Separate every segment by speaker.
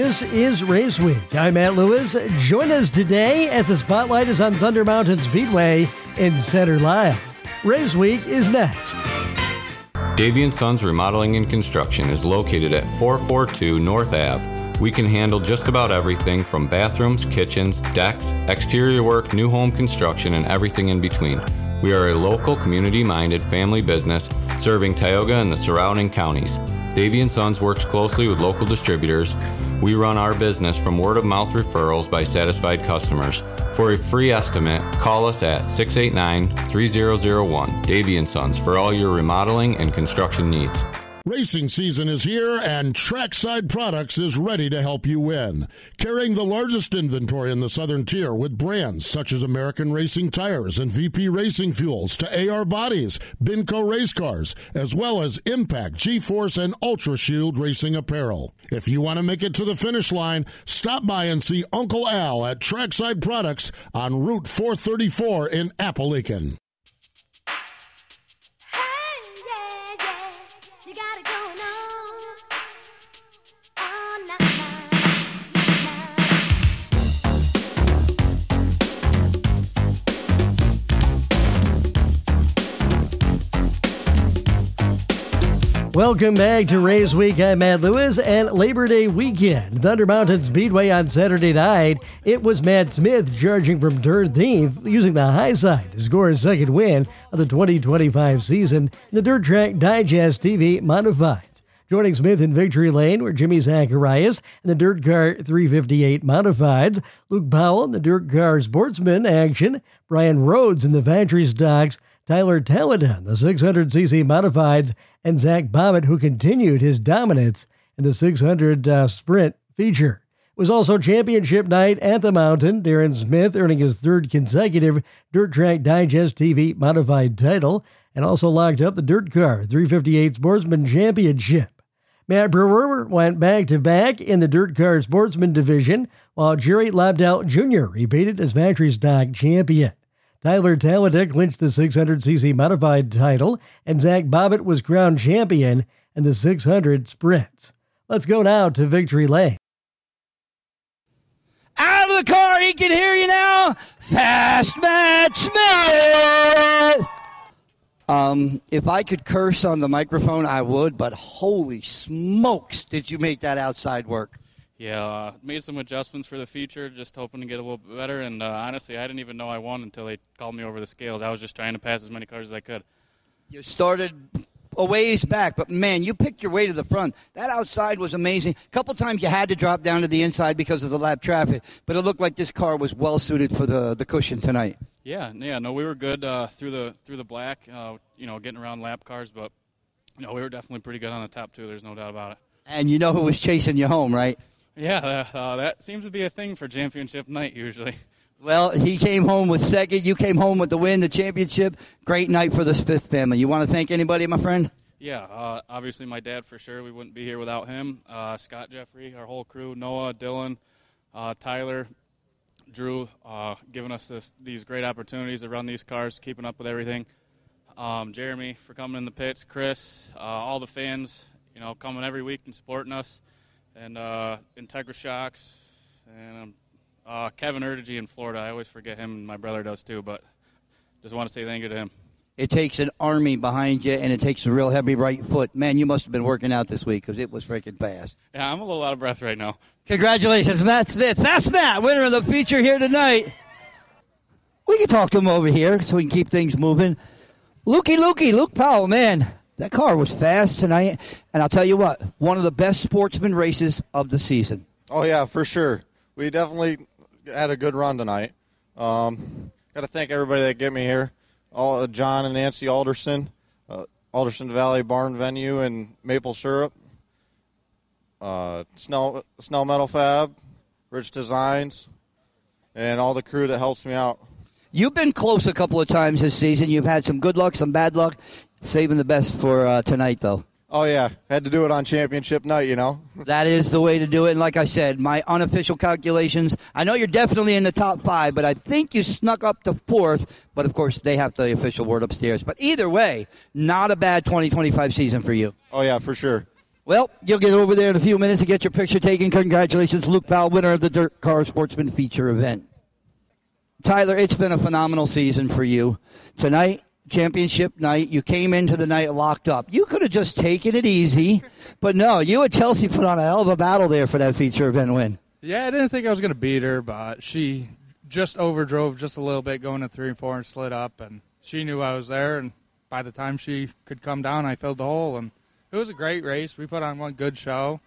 Speaker 1: This is Race Week. I'm Matt Lewis. Join us today as the spotlight is on Thunder Mountain Speedway in Center Line. Race Week is next.
Speaker 2: Davy & Sons Remodeling and Construction is located at 442 North Ave. We can handle just about everything from bathrooms, kitchens, decks, exterior work, new home construction, and everything in between. We are a local, community-minded family business serving Tioga and the surrounding counties. Davy & Sons works closely with local distributors. We run our business from word-of-mouth referrals by satisfied customers. For a free estimate, call us at 689-3001. Davy & Sons for all your remodeling and construction needs.
Speaker 3: Racing season is here, and Trackside Products is ready to help you win. Carrying the largest inventory in the Southern Tier with brands such as American Racing Tires and VP Racing Fuels to AR Bodies, Binco Race Cars, as well as Impact, G-Force, and Ultra Shield Racing Apparel. If you want to make it to the finish line, stop by and see Uncle Al at Trackside Products on Route 434 in Appalachian.
Speaker 4: You got it going on. Oh, nah, nah.
Speaker 1: Welcome back to Race Week. I'm Matt Lewis, and Labor Day weekend. Thunder Mountain Speedway on Saturday night. It was Matt Smith charging from 13th, using the high side to score his second win of the 2025 season in the Dirt Track Digest TV Modifieds. Joining Smith in victory lane were Jimmy Zacharias in the Dirt Car 358 Modifieds, Luke Powell in the Dirt Car Sportsman action, Brian Rhodes in the Factory Stocks, Tyler Talladon in the 600cc Modifieds, and Zach Bobbitt, who continued his dominance in the 600 Sprint feature. It was also championship night at the Mountain, Darren Smith earning his third consecutive Dirt Track Digest TV Modified title, and also locked up the Dirt Car 358 Sportsman Championship. Matt Brewer went back-to-back in the Dirt Car Sportsman division, while Jerry Lobdell Jr. repeated as Factory Stock champion. Tyler Talladon clinched the 600cc Modified title, and Zach Bobbitt was crowned champion in the 600 Sprints. Let's go now to Victory Lane.
Speaker 5: Out of the car, he can hear you now. Fast Matt Smith. If I could curse on the microphone, I would, but holy smokes, did you make that outside work?
Speaker 6: Yeah, made some adjustments for the future, just hoping to get a little bit better. And honestly, I didn't even know I won until they called me over the scales. I was just trying to pass as many cars as I could.
Speaker 5: You started a ways back, but man, you picked your way to the front. That outside was amazing. A couple times you had to drop down to the inside because of the lap traffic, but it looked like this car was well suited for the cushion tonight.
Speaker 6: Yeah, no, we were good through the black, getting around lap cars, but we were definitely pretty good on the top two. There's no doubt about it.
Speaker 5: And you know who was chasing you home, right?
Speaker 6: Yeah, that seems to be a thing for championship night usually.
Speaker 5: Well, he came home with second. You came home with the win, the championship. Great night for the Smith family. You want to thank anybody, my friend?
Speaker 6: Yeah, obviously my dad for sure. We wouldn't be here without him. Scott Jeffrey, our whole crew, Noah, Dylan, Tyler, Drew, giving us these great opportunities to run these cars, keeping up with everything. Jeremy for coming in the pits, Chris, all the fans, coming every week and supporting us, and Integra Shocks, and Kevin Erdigy in Florida. I always forget him, and my brother does too, but just want to say thank you to him.
Speaker 5: It takes an army behind you, and it takes a real heavy right foot. Man, you must have been working out this week because it was freaking fast.
Speaker 6: Yeah, I'm a little out of breath right now.
Speaker 5: Congratulations, Matt Smith. That's Matt, winner of the feature here tonight. We can talk to him over here so we can keep things moving. Luke Powell, man, that car was fast tonight. And I'll tell you what, one of the best sportsman races of the season.
Speaker 7: Oh, yeah, for sure. We definitely had a good run tonight. Got to thank everybody that get me here. All John and Nancy Alderson, Alderson Valley Barn Venue and Maple Syrup, Snell Metal Fab, Rich Designs, and all the crew that helps me out.
Speaker 5: You've been close a couple of times this season. You've had some good luck, some bad luck. Saving the best for tonight, though.
Speaker 7: Oh, yeah. Had to do it on championship night,
Speaker 5: That is the way to do it. And like I said, my unofficial calculations, I know you're definitely in the top 5, but I think you snuck up to 4th. But, of course, they have the official word upstairs. But either way, not a bad 2025 season for you.
Speaker 7: Oh, yeah, for sure.
Speaker 5: Well, you'll get over there in a few minutes to get your picture taken. Congratulations, Luke Powell, winner of the Dirt Car Sportsman Feature event. Tyler, it's been a phenomenal season for you. Tonight, championship night, you came into the night locked up. You could have just taken it easy, but no, you and Chelsea put on a hell of a battle there for that feature event win.
Speaker 8: Yeah, I didn't think I was going to beat her, but she just overdrove just a little bit going to 3 and 4 and slid up, and she knew I was there, and by the time she could come down, I filled the hole, and it was a great race. We put on one good show.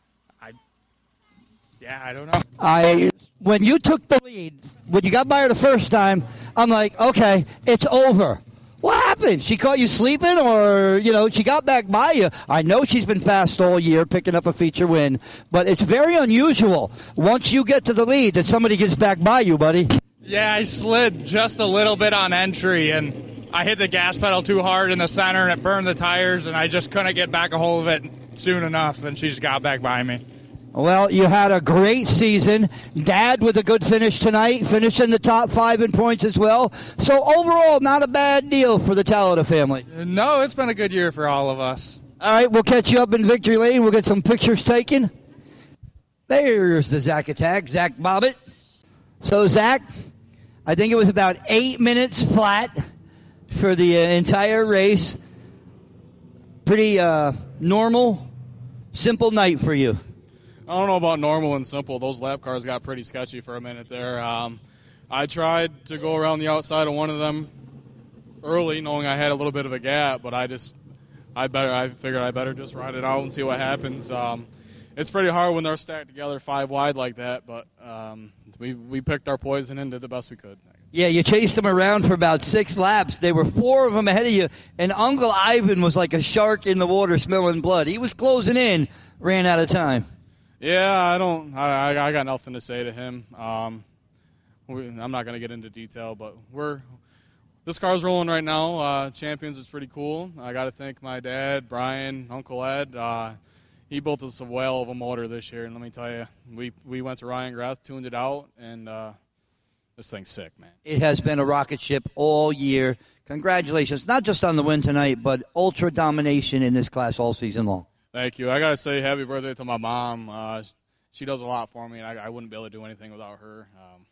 Speaker 8: I don't know.
Speaker 5: When you took the lead, when you got by her the first time, I'm like, okay, it's over. What happened? She caught you sleeping, or, she got back by you. I know she's been fast all year picking up a feature win, but it's very unusual once you get to the lead that somebody gets back by you, buddy.
Speaker 8: Yeah, I slid just a little bit on entry, and I hit the gas pedal too hard in the center, and it burned the tires, and I just couldn't get back a hold of it soon enough, and she just got back by me.
Speaker 5: Well, you had a great season. Dad with a good finish tonight, finished in the top 5 in points as well. So overall, not a bad deal for the Talita family.
Speaker 8: No, it's been a good year for all of us.
Speaker 5: All right, we'll catch you up in Victory Lane. We'll get some pictures taken. There's the Zach Attack, Zach Bobbitt. So, Zach, I think it was about 8 minutes flat for the entire race. Pretty normal, simple night for you.
Speaker 6: I don't know about normal and simple. Those lap cars got pretty sketchy for a minute there. I tried to go around the outside of one of them early, knowing I had a little bit of a gap, but I figured I better just ride it out and see what happens. It's pretty hard when they're stacked together 5 wide like that, but we picked our poison and did the best we could.
Speaker 5: Yeah, you chased them around for about 6 laps. There were 4 of them ahead of you, and Uncle Ivan was like a shark in the water smelling blood. He was closing in, ran out of time.
Speaker 6: Yeah, I got nothing to say to him. I'm not going to get into detail, but this car's rolling right now. Champions is pretty cool. I got to thank my dad, Brian, Uncle Ed. He built us a whale of a motor this year, and let me tell you, we went to Ryan Grath, tuned it out, and this thing's sick, man.
Speaker 5: It has been a rocket ship all year. Congratulations, not just on the win tonight, but ultra domination in this class all season long.
Speaker 6: Thank you. I got to say happy birthday to my mom. She does a lot for me, and I wouldn't be able to do anything without her.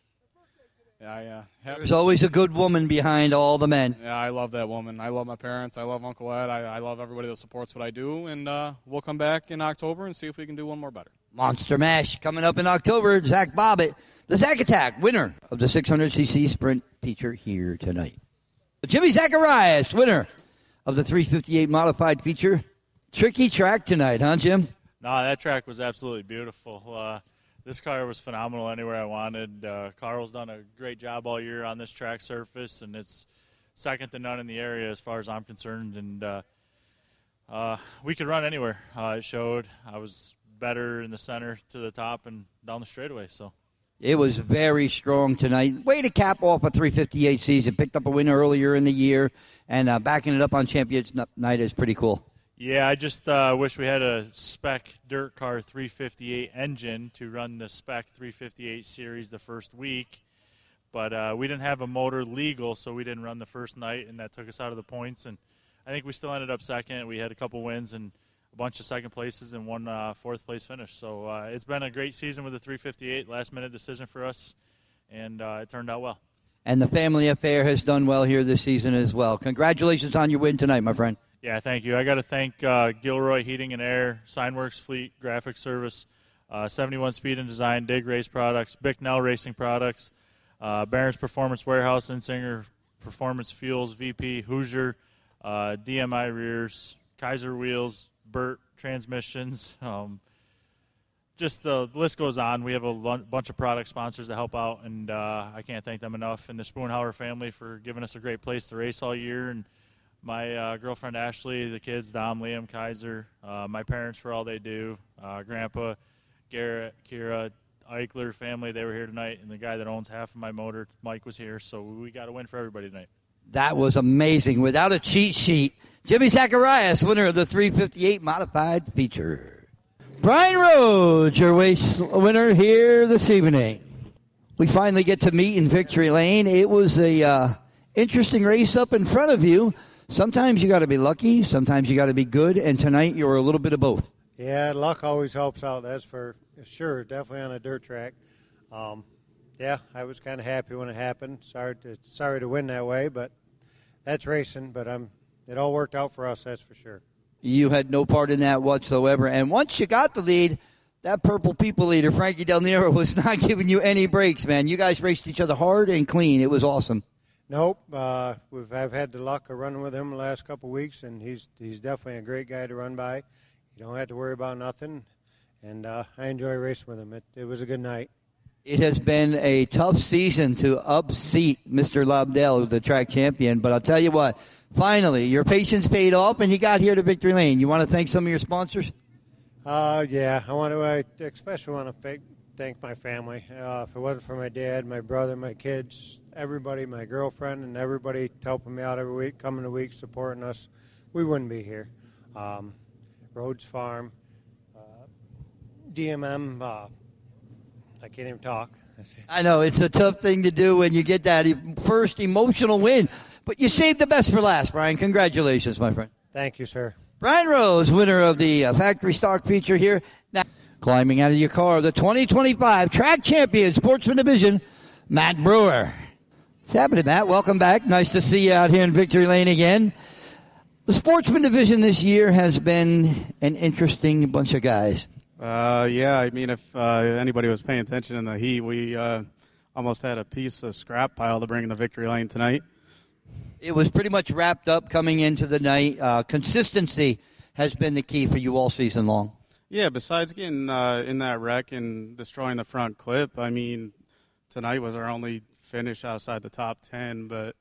Speaker 5: There's always a good woman behind all the men.
Speaker 6: Yeah, I love that woman. I love my parents. I love Uncle Ed. I love everybody that supports what I do, and we'll come back in October and see if we can do one more better.
Speaker 5: Monster Mash coming up in October. Zach Bobbitt, the Zach Attack, winner of the 600cc Sprint feature here tonight. Jimmy Zacharias, winner of the 358 Modified feature. Tricky track tonight, huh, Jim?
Speaker 9: No, that track was absolutely beautiful. This car was phenomenal anywhere I wanted. Carl's done a great job all year on this track surface, and it's second to none in the area as far as I'm concerned. And we could run anywhere. It showed I was better in the center to the top and down the straightaway. So
Speaker 5: it was very strong tonight. Way to cap off a 358 season. Picked up a win earlier in the year, and backing it up on Champions Night is pretty cool.
Speaker 9: Yeah, I just wish we had a spec dirt car 358 engine to run the spec 358 series the first week. But we didn't have a motor legal, so we didn't run the first night, and that took us out of the points. And I think we still ended up second. We had a couple wins and a bunch of second places and one fourth-place finish. So it's been a great season with the 358, last-minute decision for us, and it turned out well.
Speaker 5: And the family affair has done well here this season as well. Congratulations on your win tonight, my friend.
Speaker 9: Yeah, thank you. I got to thank Gilroy Heating and Air, Signworks Fleet Graphic Service, 71 Speed and Design, Dig Race Products, Bicknell Racing Products, Barron's Performance Warehouse, Insinger Performance Fuels, VP, Hoosier, DMI Rears, Kaiser Wheels, Burt Transmissions. Just the list goes on. We have a bunch of product sponsors that help out, and I can't thank them enough. And the Spoonhauer family for giving us a great place to race all year, and my girlfriend Ashley, the kids, Dom, Liam, Kaiser, my parents for all they do, Grandpa, Garrett, Kira, Eichler family, they were here tonight, and the guy that owns half of my motor, Mike, was here, so we got a win for everybody tonight.
Speaker 5: That was amazing. Without a cheat sheet, Jimmy Zacharias, winner of the 358 Modified feature. Brian Rhodes, your race winner here this evening. We finally get to meet in Victory Lane. It was a interesting race up in front of you. Sometimes you got to be lucky, sometimes you got to be good, and tonight you were a little bit of both.
Speaker 10: Yeah, luck always helps out. That's for sure. Definitely on a dirt track. Yeah, I was kind of happy when it happened. Sorry to win that way, but that's racing. But it all worked out for us. That's for sure.
Speaker 5: You had no part in that whatsoever. And once you got the lead, that purple people leader, Frankie Del Nero, was not giving you any breaks, man. You guys raced each other hard and clean. It was awesome.
Speaker 10: Nope. I've had the luck of running with him the last couple of weeks, and he's definitely a great guy to run by. You don't have to worry about nothing, and I enjoy racing with him. It was a good night.
Speaker 5: It has been a tough season to upseat Mr. Lobdell, the track champion, but I'll tell you what, finally, your patience paid off, and you got here to Victory Lane. You want to thank some of your sponsors?
Speaker 10: Yeah, I especially want to thank my family. If it wasn't for my dad, my brother, my kids, everybody, my girlfriend, and everybody helping me out every week, coming to week, supporting us, we wouldn't be here. Rhodes Farm, DMM, I can't even talk.
Speaker 5: I know, it's a tough thing to do when you get that first emotional win, but you saved the best for last, Brian. Congratulations, my friend.
Speaker 10: Thank you, sir.
Speaker 5: Brian Rose, winner of the factory stock feature here. Now, climbing out of your car, the 2025 track champion, Sportsman Division, Matt Brewer. What's happening, Matt? Welcome back. Nice to see you out here in Victory Lane again. The Sportsman Division this year has been an interesting bunch of guys.
Speaker 11: Yeah, I mean, if anybody was paying attention in the heat, we almost had a piece of scrap pile to bring in the Victory Lane tonight.
Speaker 5: It was pretty much wrapped up coming into the night. Consistency has been the key for you all season long.
Speaker 11: Yeah, besides getting in that wreck and destroying the front clip, I mean, tonight was our only finish outside the top 10. But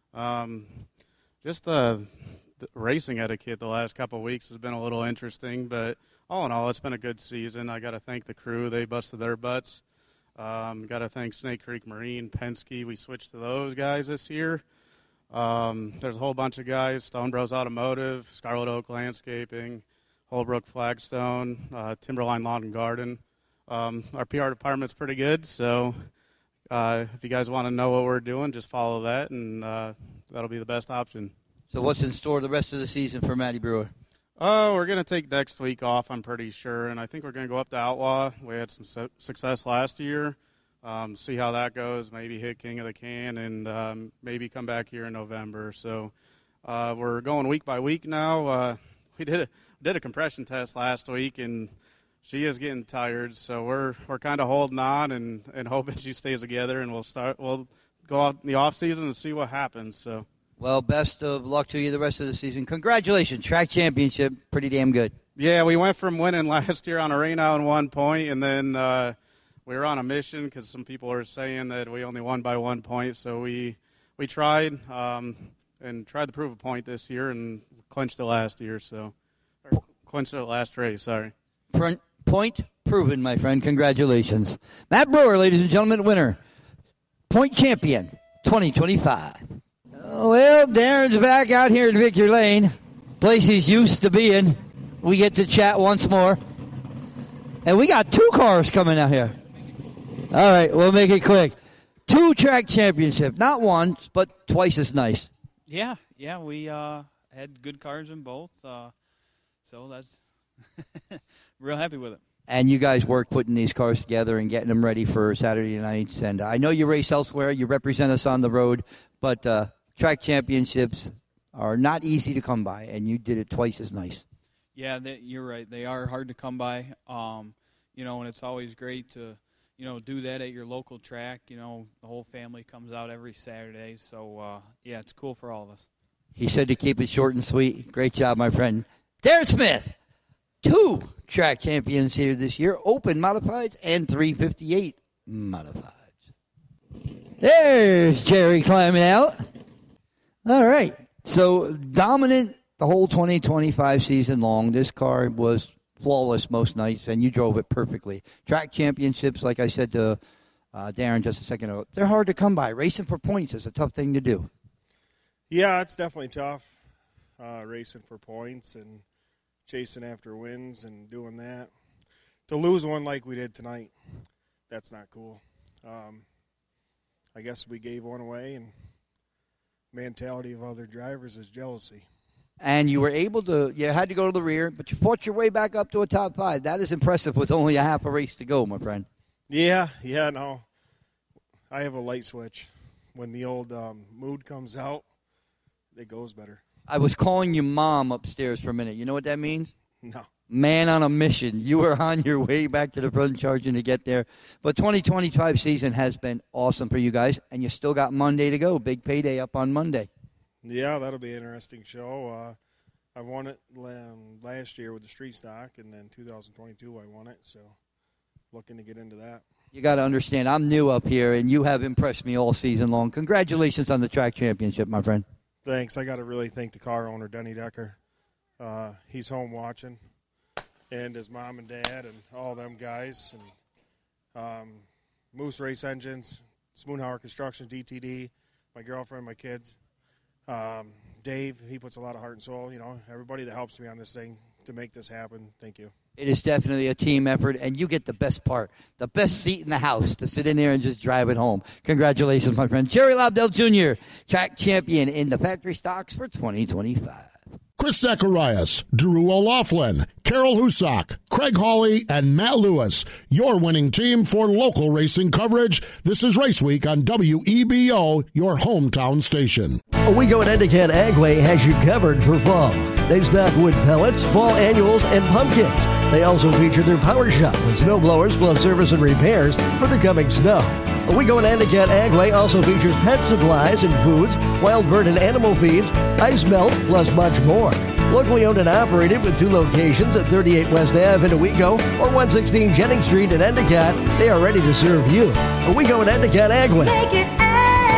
Speaker 11: just the racing etiquette the last couple of weeks has been a little interesting. But all in all, it's been a good season. I got to thank the crew. They busted their butts. Got to thank Snake Creek Marine, Penske. We switched to those guys this year. There's a whole bunch of guys, Stone Bros Automotive, Scarlet Oak Landscaping, Holbrook Flagstone, Timberline Lawn and Garden. Our PR department's pretty good, so if you guys want to know what we're doing, just follow that, and that'll be the best option.
Speaker 5: So what's in store the rest of the season for Matty Brewer?
Speaker 11: Oh, we're going to take next week off, I'm pretty sure, and I think we're going to go up to Outlaw. We had some success last year. See how that goes, maybe hit King of the Can, and maybe come back here in November. So we're going week by week now. We did a compression test last week, and she is getting tired. So we're kind of holding on and hoping she stays together, and we'll go out in the off season and see what happens. So.
Speaker 5: Well, best of luck to you the rest of the season. Congratulations, track championship, pretty damn good.
Speaker 11: Yeah, we went from winning last year on a rain out in 1 point, and then we were on a mission because some people were saying that we only won by 1 point. So we tried and tried to prove a point this year and clinched it last year. So clinched it last race. Sorry.
Speaker 5: Point proven, my friend. Congratulations, Matt Brewer, ladies and gentlemen, winner, point champion, 2025. Well, Darren's back out here in Victory Lane, place he's used to being. We get to chat once more, and we got 2 cars coming out here. All right, we'll make it quick. 2 track championship, not once, but twice as nice.
Speaker 12: Yeah, we had good cars in both, so that's real happy with it.
Speaker 5: And you guys work putting these cars together and getting them ready for Saturday nights. And I know you race elsewhere, you represent us on the road, but track championships are not easy to come by, and you did it twice as nice.
Speaker 12: Yeah, you're right. They are hard to come by, and it's always great to do that at your local track. The whole family comes out every Saturday. So, it's cool for all of us.
Speaker 5: He said to keep it short and sweet. Great job, my friend. Darren Smith, 2 track champions here this year, Open Modifieds and 358 Modifieds. There's Jerry climbing out. All right. So, dominant the whole 2025 season long. This car was flawless most nights, and you drove it perfectly. Track championships, like I said to Darren just a second ago, they're hard to come by. Racing for points is a tough thing to do.
Speaker 13: Yeah, it's definitely tough, racing for points and chasing after wins and doing that. To lose one like we did tonight, that's not cool. I guess we gave one away, and mentality of other drivers is jealousy.
Speaker 5: And you were able to, you had to go to the rear, but you fought your way back up to a top 5. That is impressive with only a half a race to go, my friend.
Speaker 13: Yeah, no. I have a light switch. When the old mood comes out, it goes better.
Speaker 5: I was calling you Mom upstairs for a minute. You know what that means?
Speaker 13: No.
Speaker 5: Man on a mission. You were on your way back to the front charging to get there. But 2025 season has been awesome for you guys, and you still got Monday to go. Big payday up on Monday.
Speaker 13: Yeah, that'll be an interesting show. I won it last year with the street stock, and then 2022 I won it, so looking to get into that.
Speaker 5: You got to understand, I'm new up here, and you have impressed me all season long. Congratulations on the track championship, my friend.
Speaker 13: Thanks. I got to really thank the car owner, Denny Decker. He's home watching, and his mom and dad and all them guys, and Moose Race Engines, Spoonhauer Construction, DTD, my girlfriend, my kids. Dave, he puts a lot of heart and soul, everybody that helps me on this thing to make this happen. Thank you.
Speaker 5: It is definitely a team effort, and you get the best part, the best seat in the house to sit in there and just drive it home. Congratulations, my friend. Jerry Lobdell Jr., track champion in the factory stocks for 2025.
Speaker 3: Chris Zacharias, Drew O'Laughlin, Carol Husak, Craig Hawley, and Matt Lewis, your winning team for local racing coverage. This is Race Week on WEBO, your hometown station.
Speaker 1: Owego and Endicott Agway has you covered for fall. They stock wood pellets, fall annuals, and pumpkins. They also feature their power shop with snow blowers plus service and repairs for the coming snow. Owego and Endicott Agway also features pet supplies and foods, wild bird and animal feeds, ice melt, plus much more. Locally owned and operated with 2 locations at 38 West Ave in Owego or 116 Jennings Street in Endicott, they are ready to serve you. Owego and Endicott Agway.
Speaker 4: Make it Agway.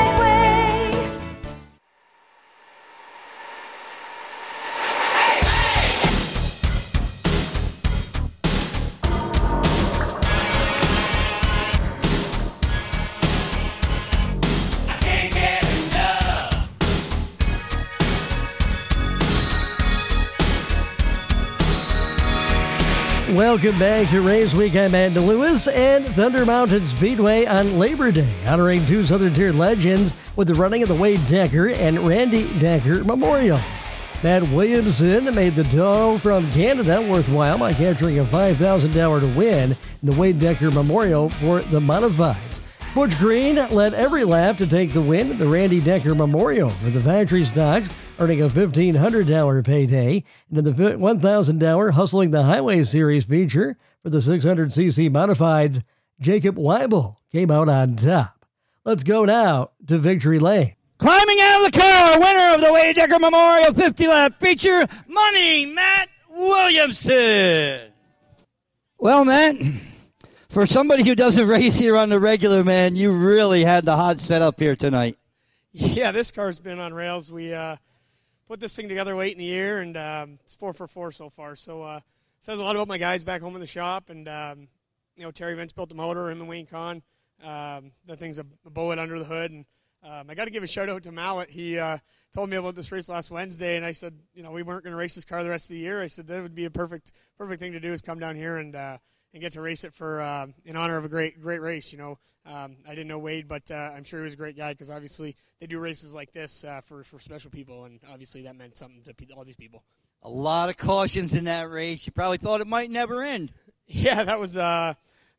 Speaker 1: Welcome back to Race Week. I'm Amanda Lewis and Thunder Mountain Speedway on Labor Day, honoring 2 Southern Tier legends with the running of the Wade Decker and Randy Decker Memorials. Matt Williamson made the tow from Canada worthwhile by capturing a $5,000 to win in the Wade Decker Memorial for the Modifieds. Butch Green led every lap to take the win in the Randy Decker Memorial for the factory stocks, earning a $1,500 payday, and in the $1,000 Hustling the Highway Series feature for the 600cc Modifieds, Jacob Weibel came out on top. Let's go now to Victory Lane.
Speaker 5: Climbing out of the car, winner of the Wade Decker Memorial 50-lap feature, Money Matt Williamson. Well, Matt, for somebody who doesn't race here on the regular, man, you really had the hot setup here tonight.
Speaker 14: Yeah, this car's been on rails. We put this thing together late in the year, and it's 4 for 4 so far. So says a lot about my guys back home in the shop. And, Terry Vince built the motor, him and Wayne Kahn. That thing's a bullet under the hood. And I got to give a shout-out to Mallet. He told me about this race last Wednesday, and I said, we weren't going to race this car the rest of the year. I said that would be a perfect thing to do is come down here and get to race it for in honor of a great race. I didn't know Wade, but I'm sure he was a great guy because obviously they do races like this for special people, and obviously that meant something to all these people.
Speaker 5: A lot of cautions in that race. You probably thought it might never end.
Speaker 14: Yeah, that was a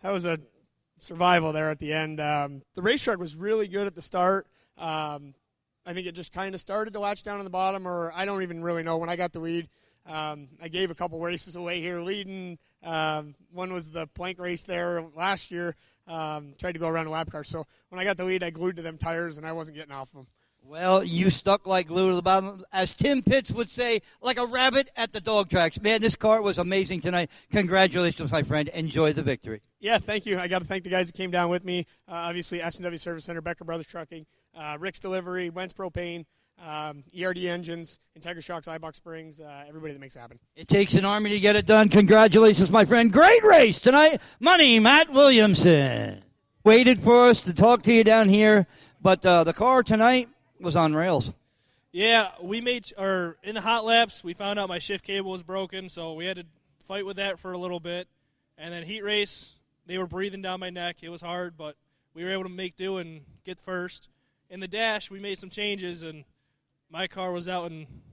Speaker 14: survival there at the end. The racetrack was really good at the start. I think it just kind of started to latch down on the bottom, or I don't even really know. When I got the lead, I gave a couple races away here leading. One was the plank race there last year. Tried to go around a lap car. So when I got the lead, I glued to them tires, and I wasn't getting off them.
Speaker 5: Well, you stuck like glue to the bottom. As Tim Pitts would say, like a rabbit at the dog tracks. Man, this car was amazing tonight. Congratulations, my friend. Enjoy the victory.
Speaker 14: Yeah, thank you. I got to thank the guys that came down with me. Obviously, S&W Service Center, Becker Brothers Trucking, Rick's Delivery, Wentz Propane, ERD Engines, Integra Shocks, iBox Springs, everybody that makes it happen.
Speaker 5: It takes an army to get it done. Congratulations, my friend. Great race tonight. Money, Matt Williamson. Waited for us to talk to you down here, but the car tonight was on rails.
Speaker 15: Yeah, we made in the hot laps, we found out my shift cable was broken, so we had to fight with that for a little bit. And then heat race, they were breathing down my neck. It was hard, but we were able to make do and get first. In the dash, we made some changes, and my car was out in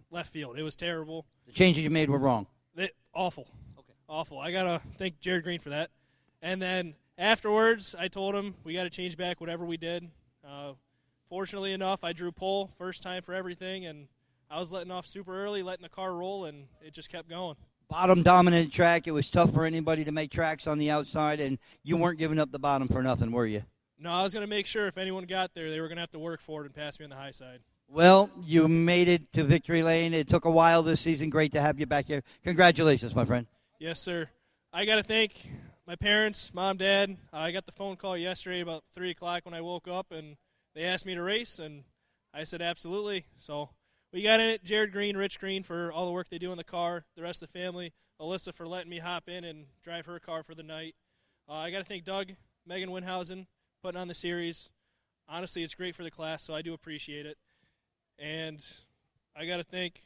Speaker 15: left field. It was terrible.
Speaker 5: The changes you made were wrong.
Speaker 15: Awful. Okay. Awful. I got to thank Jared Green for that. And then afterwards, I told him we got to change back whatever we did. Fortunately enough, I drew pole first time for everything, and I was letting off super early, letting the car roll, and it just kept going.
Speaker 5: Bottom dominant track. It was tough for anybody to make tracks on the outside, and you weren't giving up the bottom for nothing, were you?
Speaker 15: No, I was going to make sure if anyone got there, they were going to have to work for it and pass me on the high side.
Speaker 5: Well, you made it to victory lane. It took a while this season. Great to have you back here. Congratulations, my friend.
Speaker 15: Yes, sir. I got to thank my parents, mom, dad. I got the phone call yesterday about 3 o'clock when I woke up, and they asked me to race, and I said absolutely. So we got in it. Jared Green, Rich Green for all the work they do in the car, the rest of the family, Alyssa for letting me hop in and drive her car for the night. I got to thank Doug, Megan Winhausen, putting on the series. Honestly, it's great for the class, so I do appreciate it. And I got to thank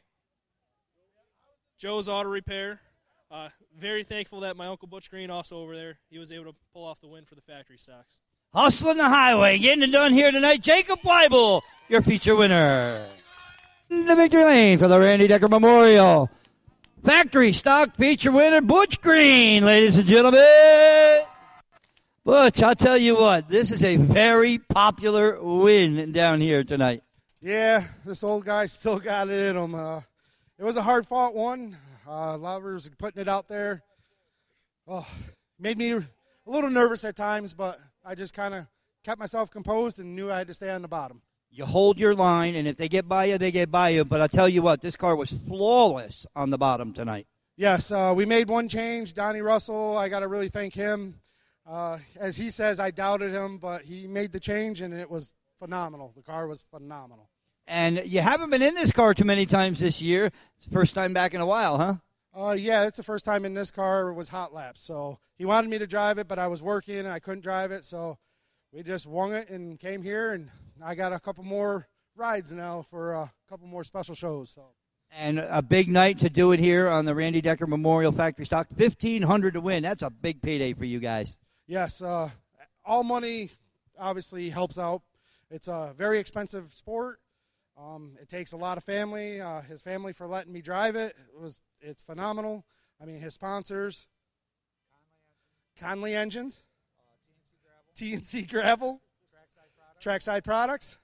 Speaker 15: Joe's Auto Repair. Very thankful that my Uncle Butch Green also over there, he was able to pull off the win for the factory stocks.
Speaker 5: Hustling the highway, getting it done here tonight. Jacob Weibel, your feature winner. The victory lane for the Randy Decker Memorial. Factory stock feature winner, Butch Green, ladies and gentlemen. Butch, I'll tell you what, this is a very popular win down here tonight.
Speaker 16: Yeah, this old guy still got it in him. It was a hard-fought one. Lovers putting it out there. Oh, made me a little nervous at times, but I just kind of kept myself composed and knew I had to stay on the bottom.
Speaker 5: You hold your line, and if they get by you, they get by you. But I'll tell you what, this car was flawless on the bottom tonight.
Speaker 16: Yes, we made one change. Donnie Russell, I got to really thank him. As he says, I doubted him, but he made the change, and it was phenomenal. The car was phenomenal.
Speaker 5: And you haven't been in this car too many times this year. It's the first time back in a while, huh?
Speaker 16: Yeah, it's the first time in this car. It was hot laps. So he wanted me to drive it, but I was working and I couldn't drive it. So we just won it and came here, and I got a couple more rides now for a couple more special shows. So.
Speaker 5: And a big night to do it here on the Randy Decker Memorial Factory Stock. $1,500 to win. That's a big payday for you guys.
Speaker 16: Yes, all money obviously helps out. It's a very expensive sport. It takes a lot of family. His family for letting me drive it. It's phenomenal. I mean, his sponsors, Conley Engines, TNC Gravel, Trackside Products,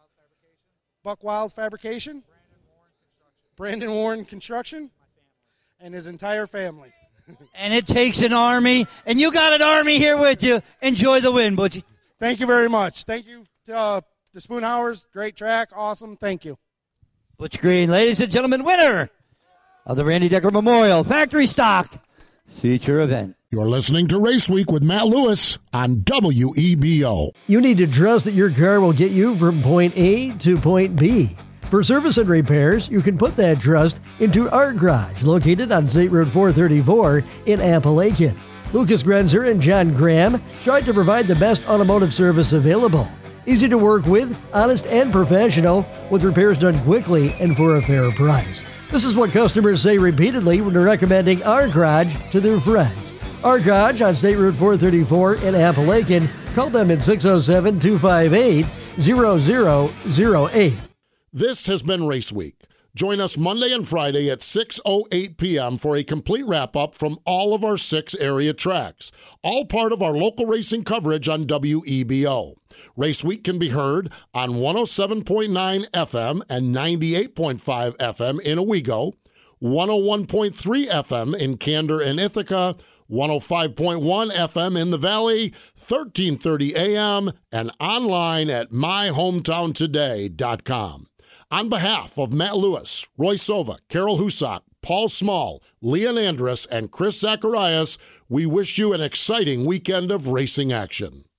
Speaker 16: Buck Wild Fabrication, Brandon Warren Construction, and his entire family.
Speaker 5: And it takes an army, and you got an army here with you. Enjoy the win, Butchie.
Speaker 16: Thank you very much. Thank you to the Spoonhauers. Great track. Awesome. Thank you.
Speaker 5: Butch Green, ladies and gentlemen, winner of the Randy Decker Memorial Factory Stock feature event.
Speaker 3: You're listening to Race Week with Matt Lewis on WEBO.
Speaker 1: You need to trust that your car will get you from point A to point B. For service and repairs, you can put that trust into our garage, located on State Road 434 in Appalachian. Lucas Grenzer and John Graham strive to provide the best automotive service available. Easy to work with, honest and professional, with repairs done quickly and for a fair price. This is what customers say repeatedly when recommending our garage to their friends. Our garage on State Road 434 in Appalachian. Call them at 607-258-0008.
Speaker 3: This has been Race Week. Join us Monday and Friday at 6:08 p.m. for a complete wrap-up from all of our 6 area tracks, all part of our local racing coverage on WEBO. Race Week can be heard on 107.9 FM and 98.5 FM in Owego, 101.3 FM in Candor and Ithaca, 105.1 FM in the Valley, 1330 AM, and online at myhometowntoday.com. On behalf of Matt Lewis, Roy Sova, Carol Husak, Paul Small, Leon Andrus, and Chris Zacharias, we wish you an exciting weekend of racing action.